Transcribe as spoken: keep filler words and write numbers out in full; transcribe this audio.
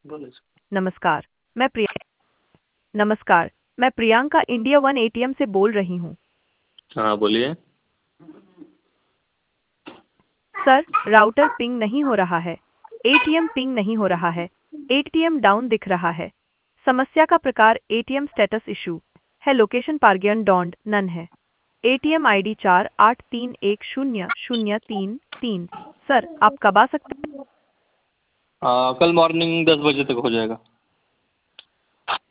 बोले। नमस्कार, मैं प्रिया नमस्कार, मैं प्रियंका इंडिया वन एटीएम से बोल रही हूँ। हाँ बोलिए। सर, राउटर पिंग नहीं हो रहा है, एटीएम पिंग नहीं हो रहा है, एटीएम डाउन दिख रहा है। समस्या का प्रकार एटीएम स्टेटस इशू है, लोकेशन पारगियन डॉन्ड नन है। एटीएम आईडी चार आठ तीन एक शून्य शून्य तीन तीन। सर, आप कब आ सकते हैं? आ, कल मॉर्निंग दस बजे तक हो जाएगा।